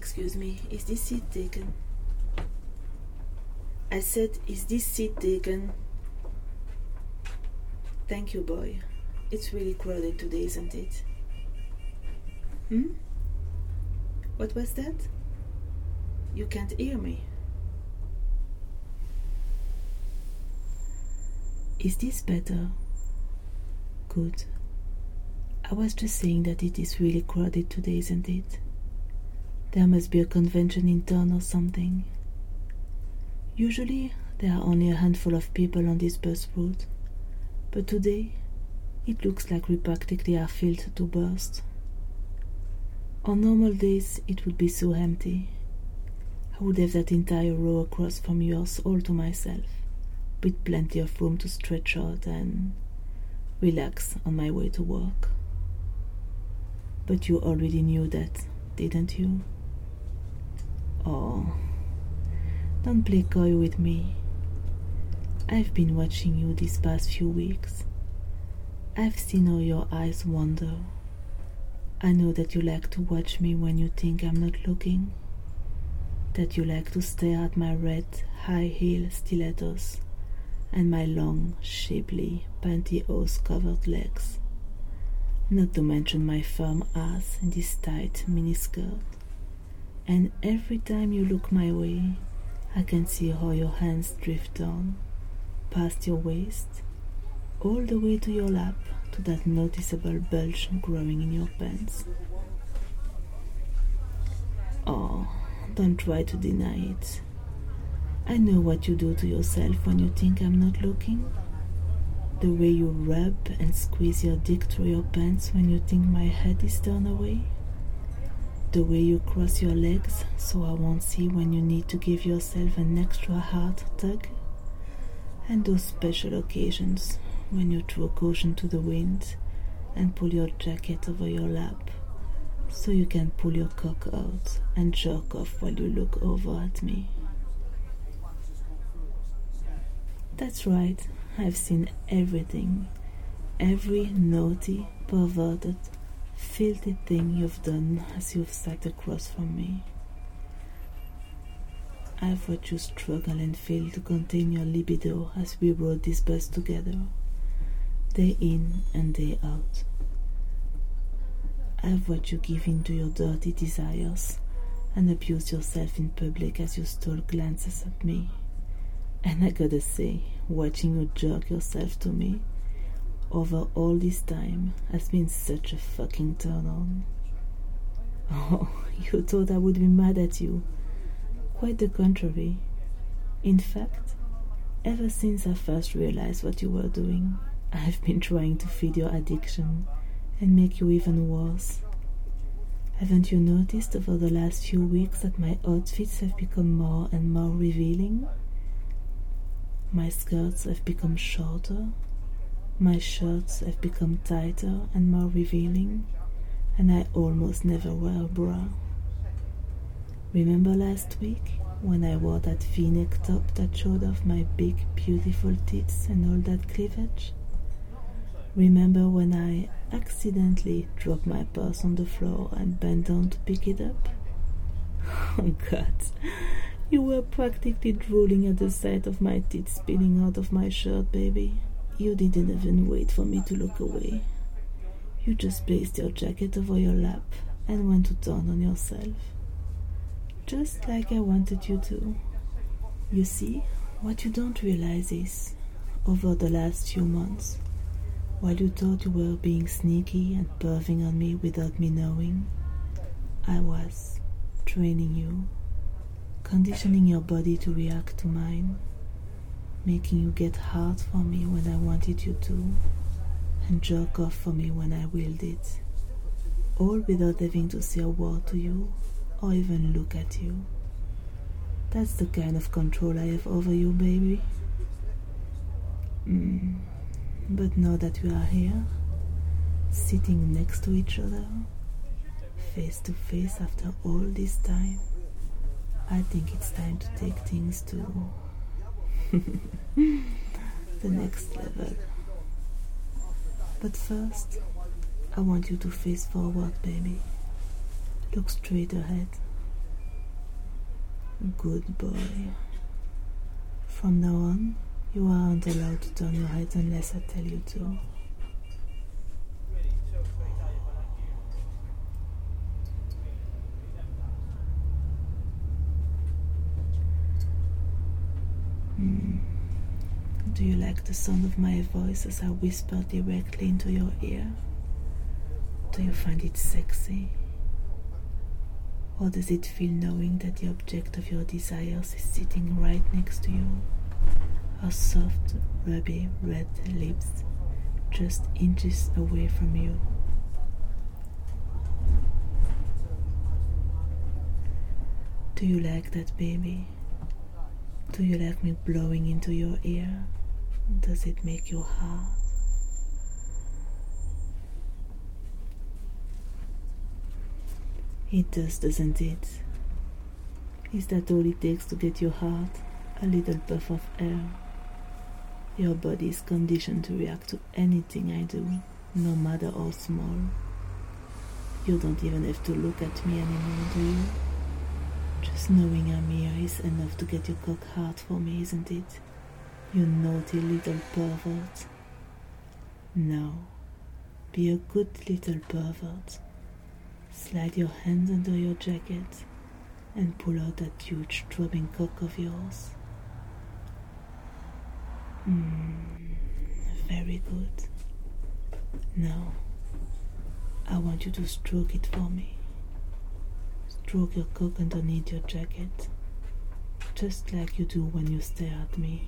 Excuse me, is this seat taken? I said, is this seat taken? Thank you, boy. It's really crowded today, isn't it? What was that? You can't hear me. Is this better? Good. I was just saying that it is really crowded today, isn't it? There must be a convention in town or something. Usually, there are only a handful of people on this bus route, but today, it looks like we practically are filled to burst. On normal days, it would be so empty. I would have that entire row across from yours all to myself, with plenty of room to stretch out and relax on my way to work. But you already knew that, didn't you? Oh, don't play coy with me. I've been watching you these past few weeks. I've seen how your eyes wander. I know that you like to watch me when you think I'm not looking. That you like to stare at my red, high-heel stilettos and my long, shapely, pantyhose-covered legs. Not to mention my firm ass in this tight miniskirt. And every time you look my way, I can see how your hands drift down, past your waist, all the way to your lap, to that noticeable bulge growing in your pants. Oh, don't try to deny it. I know what you do to yourself when you think I'm not looking. The way you rub and squeeze your dick through your pants when you think my head is turned away. The way you cross your legs so I won't see when you need to give yourself an extra hard tug. And those special occasions when you throw caution to the wind and pull your jacket over your lap so you can pull your cock out and jerk off while you look over at me. That's right, I've seen everything, every naughty, perverted, filthy thing you've done as you've sat across from me. I've watched you struggle and fail to contain your libido as we rode this bus together, day in and day out. I've watched you give in to your dirty desires and abuse yourself in public as you stole glances at me. And I gotta say, watching you jerk yourself to me over all this time has been such a fucking turn on. Oh, you thought I would be mad at you. Quite the contrary. In fact, ever since I first realized what you were doing, I've been trying to feed your addiction and make you even worse. Haven't you noticed over the last few weeks that my outfits have become more and more revealing? My skirts have become shorter, my shirts have become tighter and more revealing, and I almost never wear a bra. Remember last week when I wore that v-neck top that showed off my big, beautiful tits and all that cleavage? Remember when I accidentally dropped my purse on the floor and bent down to pick it up? Oh God, you were practically drooling at the sight of my tits spilling out of my shirt, baby. You didn't even wait for me to look away. You just placed your jacket over your lap and went to town on yourself. Just like I wanted you to. You see, what you don't realize is, over the last few months, while you thought you were being sneaky and perving on me without me knowing, I was training you, conditioning your body to react to mine, making you get hard for me when I wanted you to, and jerk off for me when I willed it, all without having to say a word to you or even look at you. That's the kind of control I have over you, baby. But now that we are here, sitting next to each other, face to face after all this time, I think it's time to take things to the next level. But first, I want you to face forward, baby. Look straight ahead. Good boy. From now on, you aren't allowed to turn your head unless I tell you to. Do you like the sound of my voice as I whisper directly into your ear? Do you find it sexy? Or does it feel knowing that the object of your desires is sitting right next to you? Her soft, ruby red lips just inches away from you. Do you like that, baby? Do you like me blowing into your ear? Does it make you hard? It does, doesn't it? Is that all it takes to get you hard? A little puff of air. Your body is conditioned to react to anything I do, no matter how small. You don't even have to look at me anymore, do you? Just knowing I'm here is enough to get your cock hard for me, isn't it? You naughty little pervert. Now, be a good little pervert. Slide your hand under your jacket and pull out that huge throbbing cock of yours. Very good. Now, I want you to stroke it for me. Stroke your cock underneath your jacket, just like you do when you stare at me.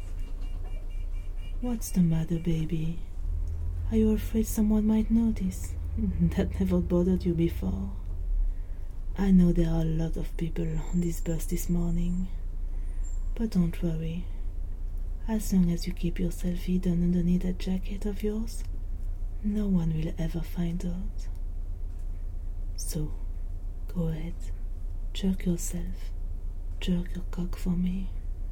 What's the matter, baby? Are you afraid someone might notice? That never bothered you before. I know there are a lot of people on this bus this morning, but don't worry. As long as you keep yourself hidden underneath that jacket of yours, no one will ever find out. So, go ahead, jerk yourself, jerk your cock for me.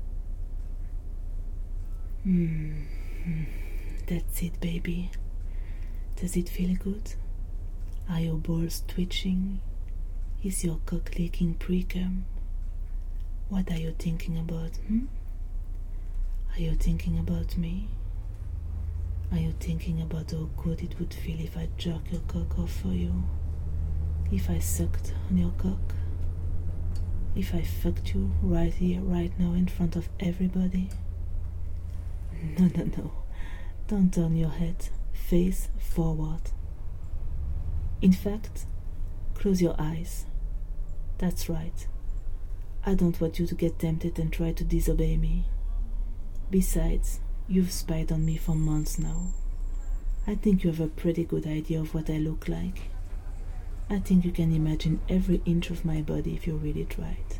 That's it, baby. Does it feel good? Are your balls twitching? Is your cock leaking pre-cum? What are you thinking about, Are you thinking about me? Are you thinking about how good it would feel if I jerk your cock off for you? If I sucked on your cock? If I fucked you right here, right now, in front of everybody? No. Don't turn your head. Face forward. In fact, close your eyes. That's right. I don't want you to get tempted and try to disobey me. Besides, you've spied on me for months now. I think you have a pretty good idea of what I look like. I think you can imagine every inch of my body if you really tried.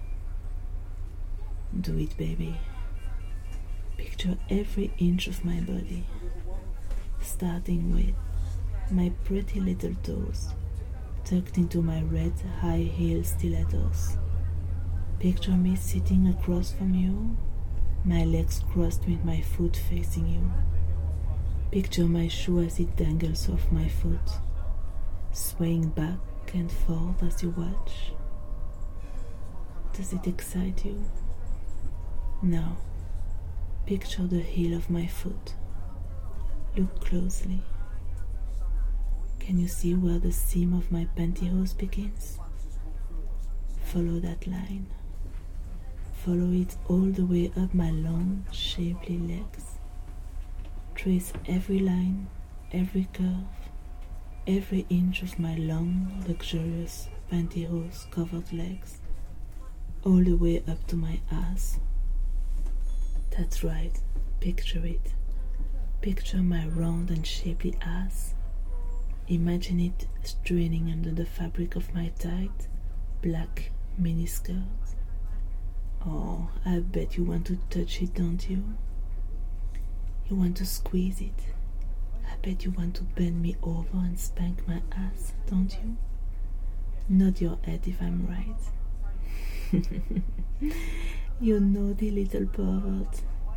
Do it, baby. Picture every inch of my body, starting with my pretty little toes tucked into my red high-heel stilettos. Picture me sitting across from you, my legs crossed with my foot facing you. Picture my shoe as it dangles off my foot, swaying back and forth as you watch. Does it excite you? Now, picture the heel of my foot. Look closely. Can you see where the seam of my pantyhose begins? Follow that line. Follow it all the way up my long, shapely legs. Trace every line, every curve, every inch of my long, luxurious pantyhose-covered legs, all the way up to my ass. That's right, picture it. Picture my round and shapely ass. Imagine it straining under the fabric of my tight, black miniskirt. Oh, I bet you want to touch it, don't you? You want to squeeze it. I bet you want to bend me over and spank my ass, don't you? Nod your head if I'm right. You naughty little pervert.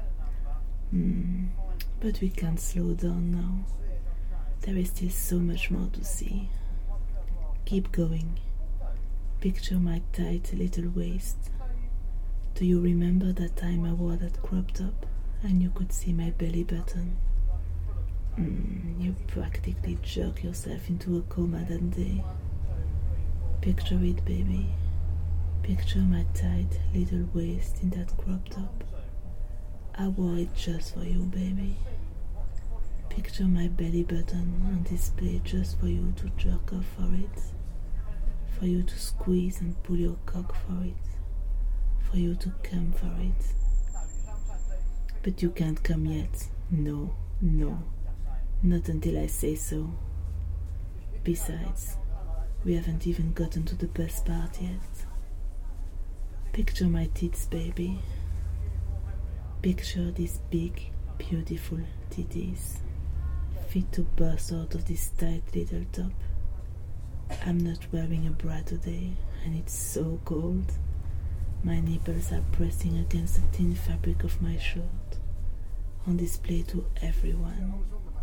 But we can't slow down now. There is still so much more to see. Keep going. Picture my tight little waist. Do you remember that time I wore that crop top and you could see my belly button? You practically jerked yourself into a coma that day. Picture it, baby. Picture my tight little waist in that crop top. I wore it just for you, baby. Picture my belly button on display just for you to jerk off for it, for you to squeeze and pull your cock for it, for you to come for it. But you can't come yet. No, not until I say so. Besides, we haven't even gotten to the best part yet. Picture my tits, baby. Picture these big, beautiful titties, fit to burst out of this tight little top. I'm not wearing a bra today, and it's so cold. My nipples are pressing against the thin fabric of my shirt, on display to everyone.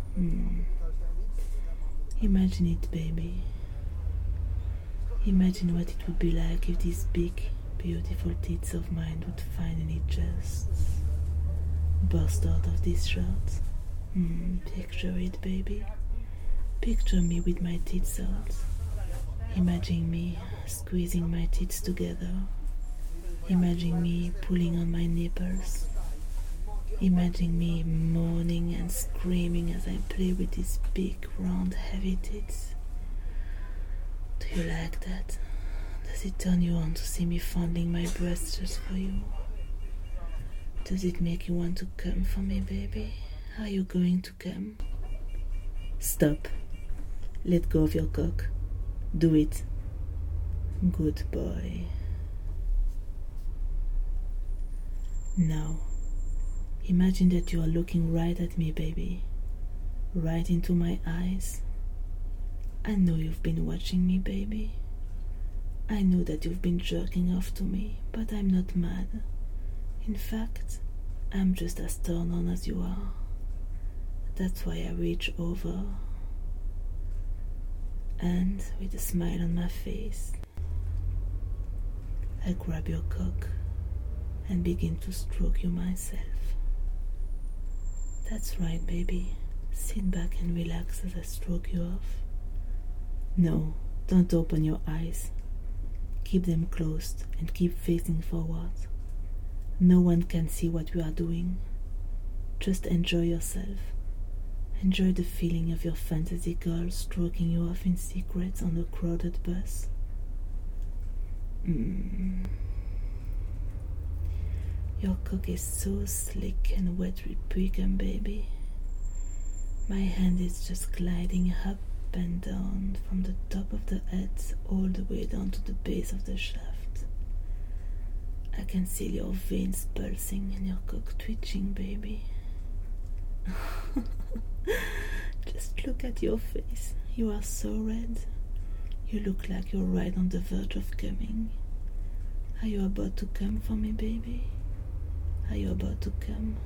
Imagine it, baby. Imagine what it would be like if these big, beautiful tits of mine would finally just burst out of this shirt. Picture it, baby. Picture me with my tits out. Imagine me squeezing my tits together. Imagine me pulling on my nipples. Imagine me moaning and screaming as I play with these big, round, heavy tits. Do you like that? Does it turn you on to see me fondling my breasts just for you? Does it make you want to come for me, baby? Are you going to come? Stop. Let go of your cock. Do it. Good boy. Now, imagine that you are looking right at me, baby. Right into my eyes. I know you've been watching me, baby. I know that you've been jerking off to me, but I'm not mad. In fact, I'm just as turned on as you are. That's why I reach over and, with a smile on my face, I grab your cock and begin to stroke you myself. That's right, baby. Sit back and relax as I stroke you off. No, don't open your eyes. Keep them closed and keep facing forward. No one can see what we are doing. Just enjoy yourself. Enjoy the feeling of your fantasy girl stroking you off in secret on a crowded bus. Your cock is so slick and wet with pre-cum, baby. My hand is just gliding up and down from the top of the head all the way down to the base of the shaft. I can feel your veins pulsing and your cock twitching, baby. Just look at your face. You are so red. You look like you're right on the verge of coming. Are you about to come for me, baby? Are you about to come?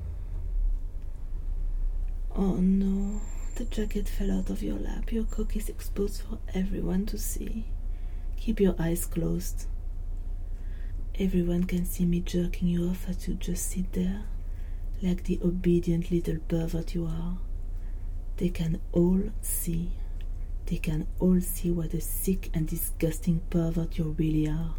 Oh no, the jacket fell out of your lap. Your cock is exposed for everyone to see. Keep your eyes closed. Everyone can see me jerking you off as you just sit there, like the obedient little pervert you are. They can all see. They can all see what a sick and disgusting pervert you really are.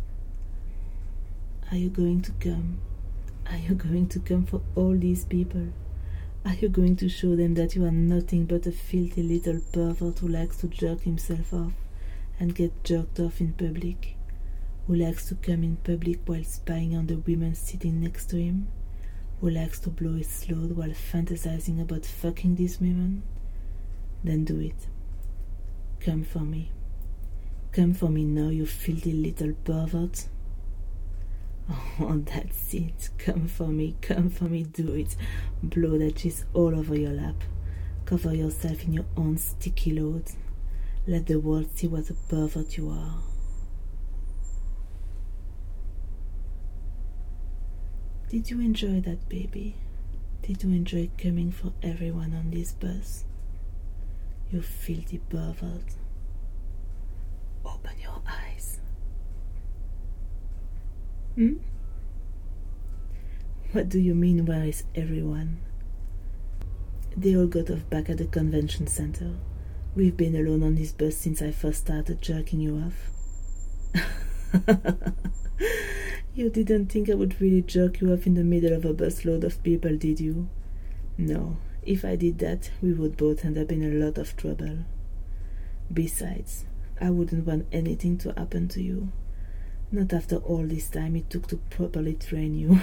Are you going to come? Are you going to come for all these people? Are you going to show them that you are nothing but a filthy little pervert who likes to jerk himself off and get jerked off in public? Who likes to come in public while spying on the women sitting next to him? Who likes to blow his load while fantasizing about fucking these women? Then do it. Come for me. Come for me now, you filthy little pervert. Oh, that's it. Come for me, do it. Blow that cheese all over your lap. Cover yourself in your own sticky load. Let the world see what a pervert you are. Did you enjoy that, baby? Did you enjoy coming for everyone on this bus? You filthy pervert. Open your eyes. What do you mean, where is everyone? They all got off back at the convention center. We've been alone on this bus since I first started jerking you off. You didn't think I would really jerk you off in the middle of a busload of people, did you? No, if I did that, we would both end up in a lot of trouble. Besides, I wouldn't want anything to happen to you. Not after all this time it took to properly train you.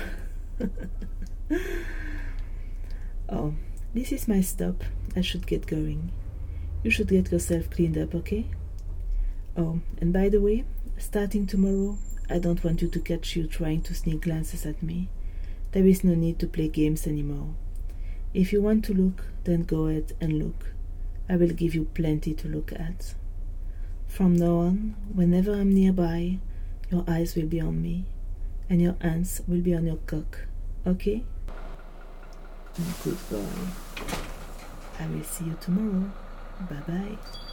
Oh, this is my stop. I should get going. You should get yourself cleaned up, okay? Oh, and by the way, starting tomorrow, I don't want you to catch you trying to sneak glances at me. There is no need to play games anymore. If you want to look, then go ahead and look. I will give you plenty to look at. From now on, whenever I'm nearby, your eyes will be on me, and your hands will be on your cock, okay? Good boy. I will see you tomorrow. Bye-bye.